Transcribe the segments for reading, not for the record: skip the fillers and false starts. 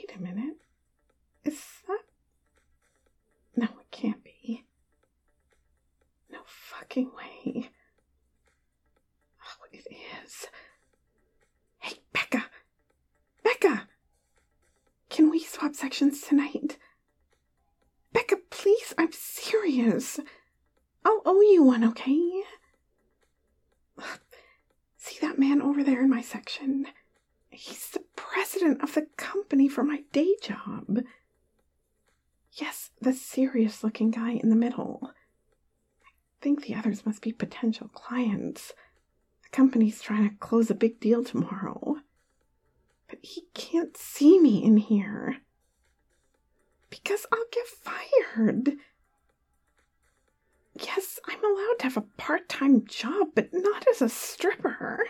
Wait a minute. Is that... No, it can't be. No fucking way. Oh, it is. Hey, Becca! Becca! Can we swap sections tonight? Becca, please, I'm serious. I'll owe you one, okay? See that man over there in my section? He's the president of the company for my day job. Yes, the serious-looking guy in the middle. I think the others must be potential clients. The company's trying to close a big deal tomorrow. But he can't see me in here. Because I'll get fired. Yes, I'm allowed to have a part-time job, but not as a stripper.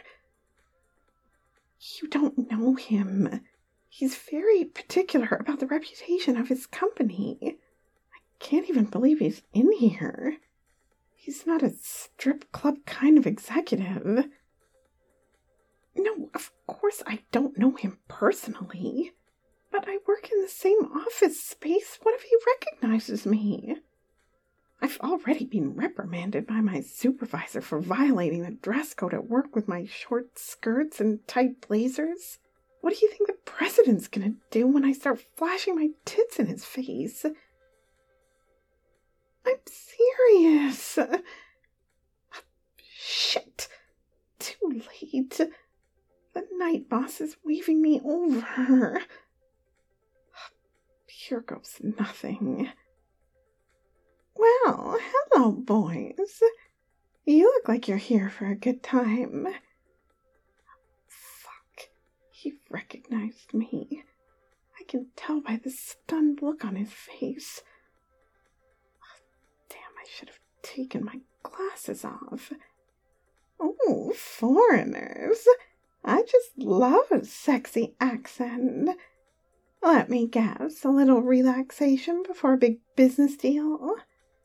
You don't know him. He's very particular about the reputation of his company. I can't even believe he's in here. He's not a strip club kind of executive. No, of course I don't know him personally. But I work in the same office space. What if he recognizes me? I've already been reprimanded by my supervisor for violating the dress code at work with my short skirts and tight blazers. What do you think the president's gonna do when I start flashing my tits in his face? I'm serious. Shit. Too late. The night boss is waving me over. Here goes nothing. Well, hello, boys. You look like you're here for a good time. Fuck. He recognized me. I can tell by the stunned look on his face. Damn, I should have taken my glasses off. Oh, foreigners. I just love a sexy accent. Let me guess, a little relaxation before a big business deal?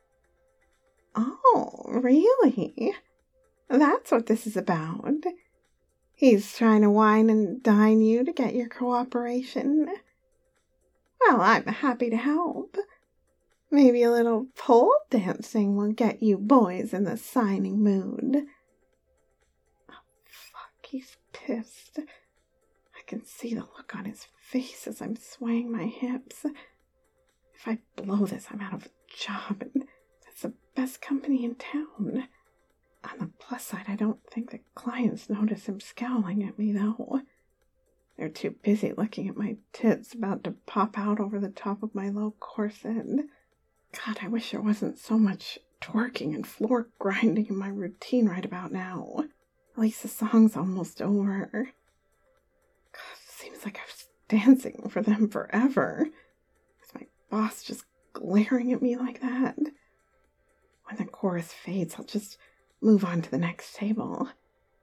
Oh, really? That's what this is about. He's trying to wine and dine you to get your cooperation. Well, I'm happy to help. Maybe a little pole dancing will get you boys in the signing mood. Oh, fuck, he's pissed. I can see the look on his face as I'm swaying my hips. If I blow this, I'm out of a job, and that's the best company in town. On the plus side, I don't think the clients notice him scowling at me, though. They're too busy looking at my tits about to pop out over the top of my low corset. God, I wish there wasn't so much twerking and floor grinding in my routine right about now. At least the song's almost over. God, seems like I was dancing for them forever. With my boss just glaring at me like that. When the chorus fades, I'll just move on to the next table.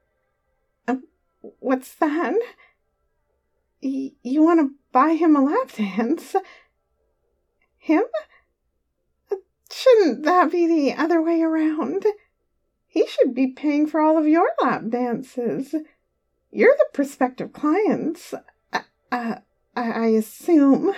What's that? You want to buy him a lap dance? Him? Shouldn't that be the other way around? He should be paying for all of your lap dances. You're the prospective clients. I assume.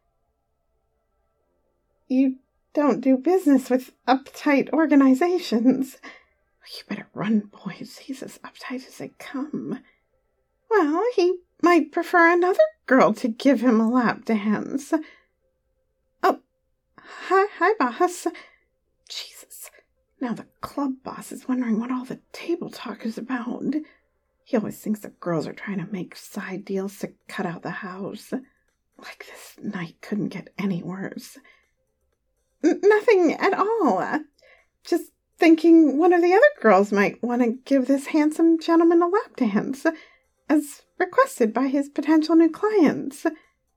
You don't do business with uptight organizations. You better run, boys. He's as uptight as they come. Well, he might prefer another girl to give him a lap dance. Oh, hi, boss. Jesus. Now the club boss is wondering what all the table talk is about. He always thinks the girls are trying to make side deals to cut out the house. Like this night couldn't get any worse. Nothing at all. Just thinking one of the other girls might want to give this handsome gentleman a lap dance, as requested by his potential new clients.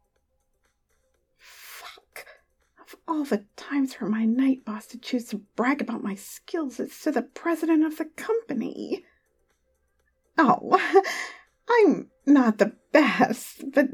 Fuck. Of all the times for my night boss to choose to brag about my skills, it's to the president of the company. Oh, I'm not the best, but...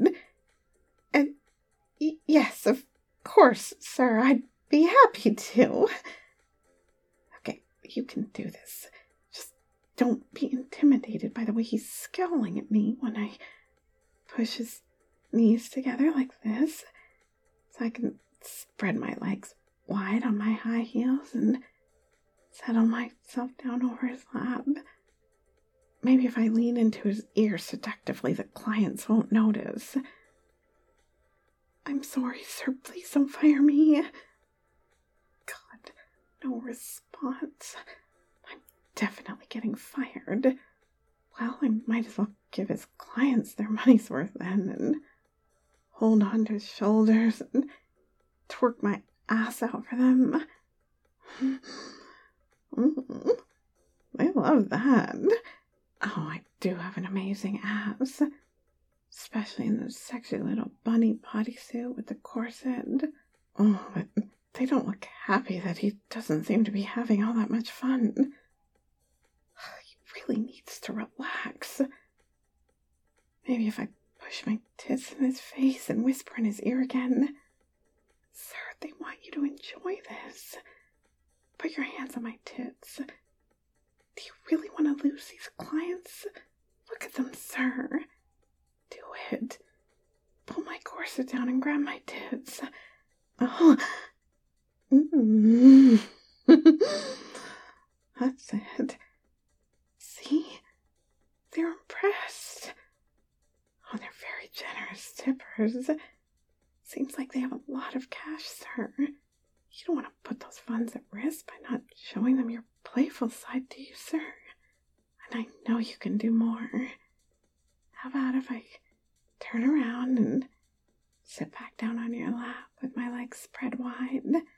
yes, of course, sir, I'd be happy to. Okay, you can do this. Just don't be intimidated by the way he's scowling at me when I push his knees together like this, so I can spread my legs wide on my high heels and settle myself down over his lap. Maybe if I lean into his ear seductively, the clients won't notice. I'm sorry, sir. Please don't fire me. God, no response. I'm definitely getting fired. Well, I might as well give his clients their money's worth then and hold on to his shoulders and twerk my ass out for them. They love that. Oh, I do have an amazing ass. Especially in the sexy little bunny bodysuit with the corset. Oh, but they don't look happy that he doesn't seem to be having all that much fun. He really needs to relax. Maybe if I push my tits in his face and whisper in his ear again. Sir, they want you to enjoy this. Put your hands on my tits. Do you really want to lose these clients? Look at them, sir. Do it. Pull my corset down and grab my tits. Oh. That's it. See? They're impressed. Oh, they're very generous tippers. Seems like they have a lot of cash, sir. You don't want to put those funds at risk by not showing them your playful side, do you, sir? And I know you can do more. How about if I turn around and sit back down on your lap with my legs spread wide?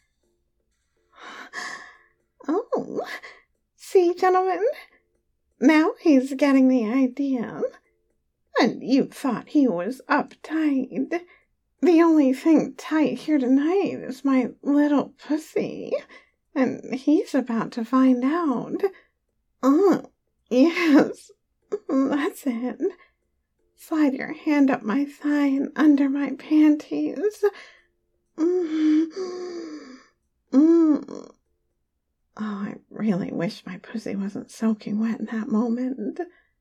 Oh, see, gentlemen? Now he's getting the idea. And you thought he was uptight. The only thing tight here tonight is my little pussy, and he's about to find out. Oh, yes, that's it. Slide your hand up my thigh and under my panties. Oh, I really wish my pussy wasn't soaking wet in that moment.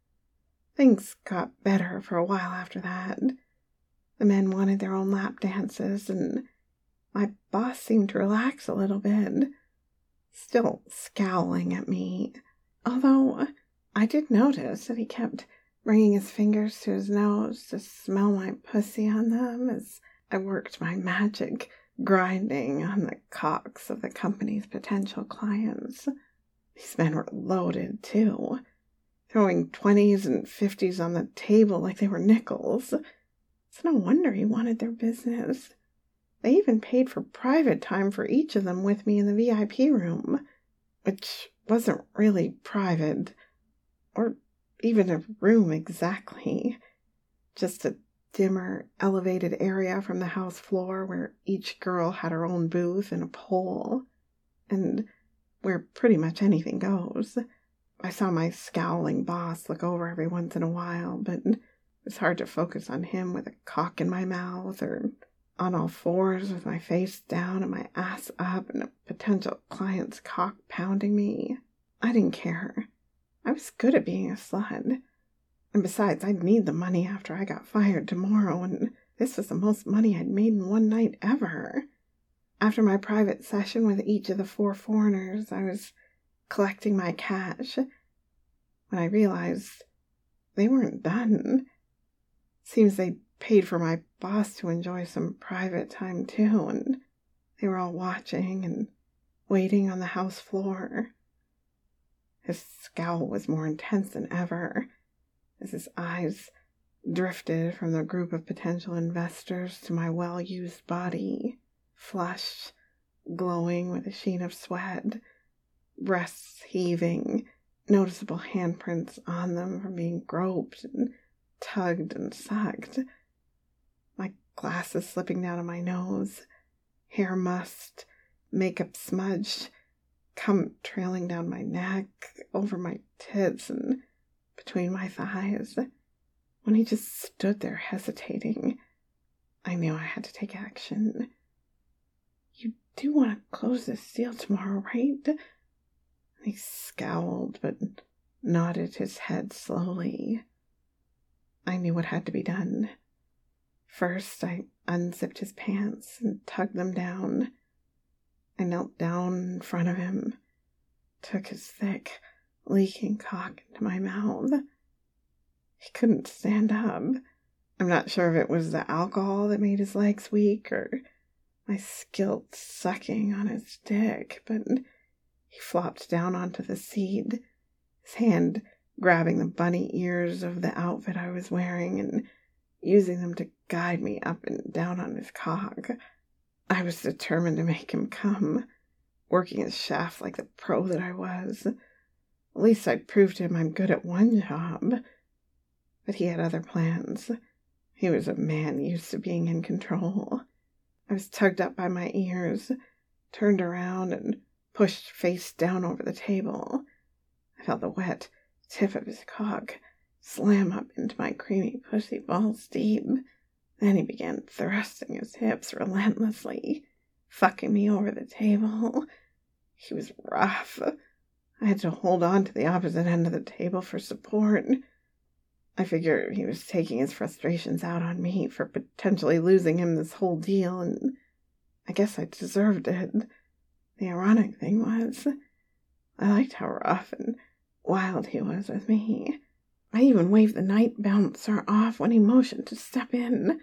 Things got better for a while after that. The men wanted their own lap dances, and my boss seemed to relax a little bit, still scowling at me. Although I did notice that he kept bringing his fingers to his nose to smell my pussy on them as I worked my magic grinding on the cocks of the company's potential clients. These men were loaded, too, throwing 20s and 50s on the table like they were nickels. It's no wonder he wanted their business. They even paid for private time for each of them with me in the VIP room, which wasn't really private, or even a room exactly. Just a dimmer, elevated area from the house floor where each girl had her own booth and a pole, and where pretty much anything goes. I saw my scowling boss look over every once in a while, but it's hard to focus on him with a cock in my mouth or on all fours with my face down and my ass up and a potential client's cock pounding me. I didn't care. I was good at being a slut. And besides, I'd need the money after I got fired tomorrow, and this was the most money I'd made in one night ever. After my private session with each of the 4 foreigners, I was collecting my cash when I realized they weren't done. Seems they paid for my boss to enjoy some private time too, and they were all watching and waiting on the house floor. His scowl was more intense than ever, as his eyes drifted from the group of potential investors to my well-used body, flushed, glowing with a sheen of sweat, breasts heaving, noticeable handprints on them from being groped and tugged and sucked, my glasses slipping down on my nose, hair mussed, makeup smudged, cum trailing down my neck, over my tits and between my thighs. When he just stood there hesitating, I knew I had to take action. You do want to close this deal tomorrow, right? He scowled but nodded his head slowly. I knew what had to be done. First, I unzipped his pants and tugged them down. I knelt down in front of him, took his thick, leaking cock into my mouth. He couldn't stand up. I'm not sure if it was the alcohol that made his legs weak or my skilled sucking on his dick, but he flopped down onto the seat, his hand grabbing the bunny ears of the outfit I was wearing and using them to guide me up and down on his cock. I was determined to make him come, working his shaft like the pro that I was. At least I'd prove to him I'm good at one job. But he had other plans. He was a man used to being in control. I was tugged up by my ears, turned around, and pushed face down over the table. I felt the wet tip of his cock slam up into my creamy pussy balls deep. Then he began thrusting his hips relentlessly, fucking me over the table. He was rough. I had to hold on to the opposite end of the table for support. I figured he was taking his frustrations out on me for potentially losing him this whole deal, and I guess I deserved it. The ironic thing was, I liked how rough and wild he was with me. I even waved the night bouncer off when he motioned to step in.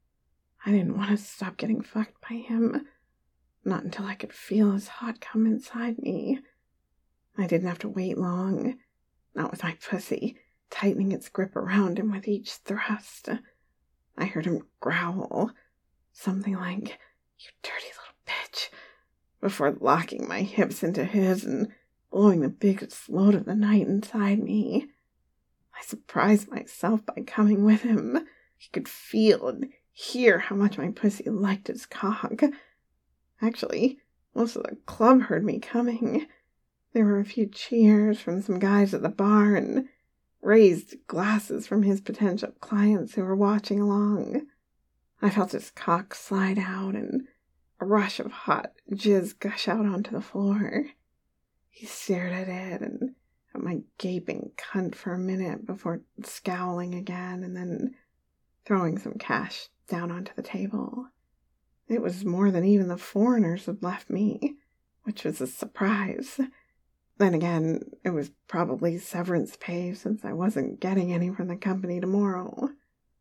I didn't want to stop getting fucked by him, not until I could feel his hot cum inside me. I didn't have to wait long, not with my pussy tightening its grip around him with each thrust. I heard him growl, something like, "You dirty little bitch," before locking my hips into his and blowing the biggest load of the night inside me. I surprised myself by coming with him. He could feel and hear how much my pussy liked his cock. Actually, most of the club heard me coming. There were a few cheers from some guys at the bar and raised glasses from his potential clients who were watching along. I felt his cock slide out and a rush of hot jizz gush out onto the floor. He stared at it and at my gaping cunt for a minute before scowling again and then throwing some cash down onto the table. It was more than even the foreigners had left me, which was a surprise. Then again, it was probably severance pay since I wasn't getting any from the company tomorrow.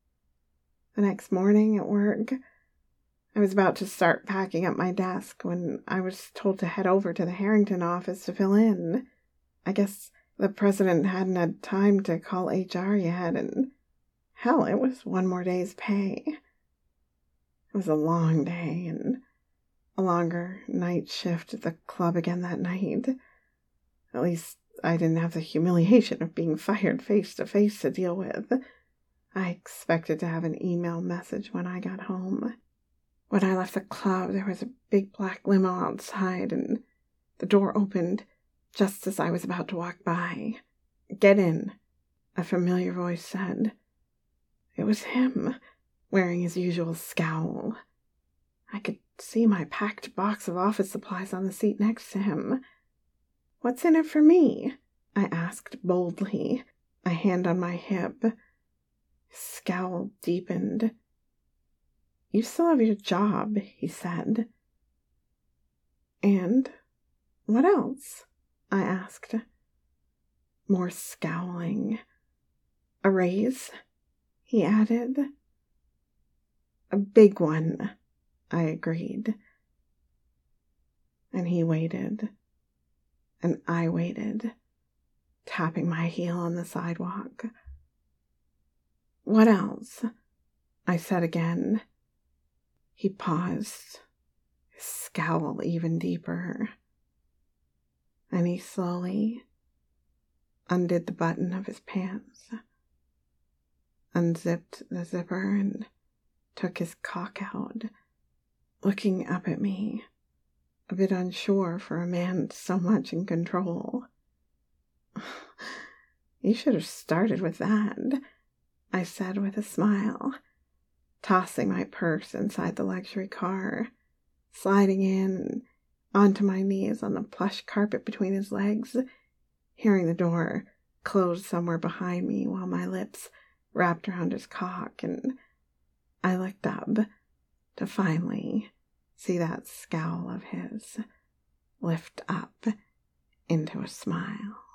The next morning at work, I was about to start packing up my desk when I was told to head over to the Harrington office to fill in. I guess the president hadn't had time to call HR yet, and hell, it was one more day's pay. It was a long day, and a longer night shift at the club again that night. At least I didn't have the humiliation of being fired face to face to deal with. I expected to have an email message when I got home. When I left the club, there was a big black limo outside, and the door opened just as I was about to walk by. "Get in," a familiar voice said. It was him, wearing his usual scowl. I could see my packed box of office supplies on the seat next to him. "What's in it for me?" I asked boldly, a hand on my hip. His scowl deepened. "You still have your job," he said. "And what else?" I asked. More scowling. "A raise?" he added. "A big one," I agreed. And he waited. And I waited, tapping my heel on the sidewalk. "What else?" I said again. He paused, his scowl even deeper. And he slowly undid the button of his pants, unzipped the zipper, and took his cock out, looking up at me, a bit unsure for a man so much in control. "You should have started with that," I said with a smile, tossing my purse inside the luxury car, sliding in onto my knees on the plush carpet between his legs, hearing the door close somewhere behind me while my lips wrapped around his cock and I looked up to finally see that scowl of his lift up into a smile.